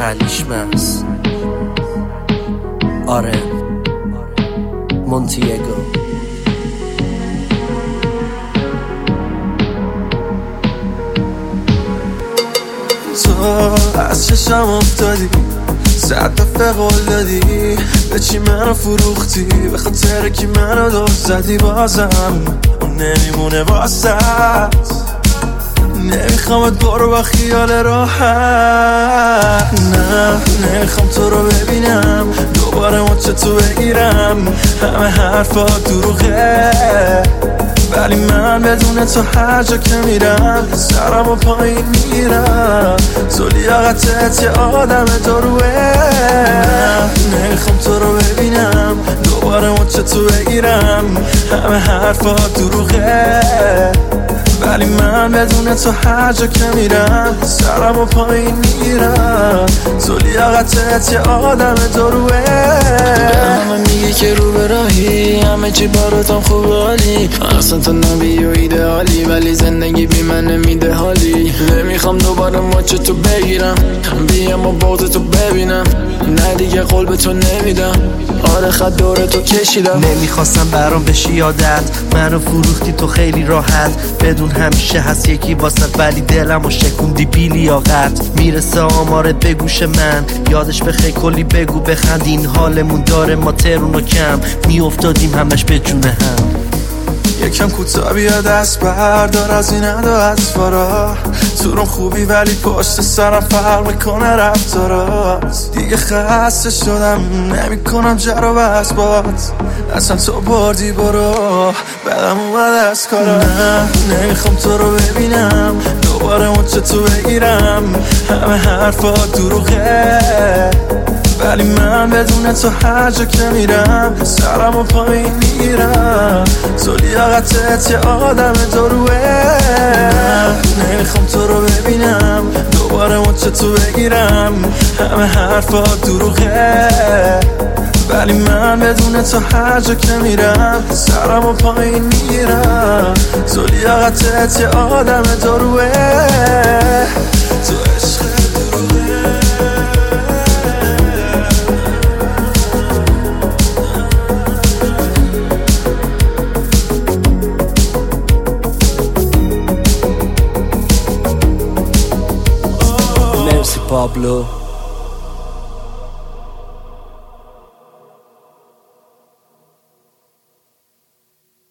هلیشمس آره مونتیگو. تو از چشم افتادی، 100 دفعه قول دادی، به چی منو فروختی، به خاطر کی منو دور زدی، بازم اون نمیمونه واسط. نمیخوامت برو با خیال راحت، نه نمیخوام تو رو ببینم دوباره مچه تو بگیرم. همه حرفا دروغه ولی من بدون تو هر جا که میرم سرم و پایین میرم. تو لیاقتت یه آدم دروه، نه نمیخوام تو رو ببینم دوباره مچه تو بگیرم. همه حرفا دروغه ولی من بدون تو هر جا که میرم سرم و پایین میرم. تو لیاقتت یه آدم دروه. همه میگه که رو به راهی، همه چی براتم خوب حالی، اصلا تو نبی و ایدئالی، ولی زندگی بی من نمیده حالی. نمیخوام دوباره مچ تو بگیرم، بیام و بغض تو ببینم، نه دیگه قول به تو نمیدم، آره خط دور تو کشیدم. نمیخواستم برام بشی یادت، منو فروختی تو خیلی راحت، بدون همیشه هست یکی واسط ولی دلمو شکوندی بی لیاقت. میرسه آمارت به گوش من، یادش بخیر کلی بگو بخند، این حالمون داره ما ترون و کم میافتادیم همش به جون هم. یکم کوتاه بیا دست بردار از این ادا اطفارا، تو رو خوبی ولی پشت سرم فرق میکنه رفتارات. دیگه خسته شدم نمیکنم جر و بحث بات، اصلا تو بردی برو بدم اومد از کارا. نه نمیخوام تو رو ببینم دوباره مچه تو بگیرم. همه حرفا دروغه ولی من بدون تو هر جا که میرم سرم و پایین میرم. تو لیاقتت یه آدم دروه، نمیخوام تو رو ببینم دوباره مچه تو بگیرم. همه حرفا دروغه ولی من بدون تو هر جا که میرم سرم و پایین میرم. تو لیاقتت یه آدم دروه، تو عشق دروه. مرسی پابلو.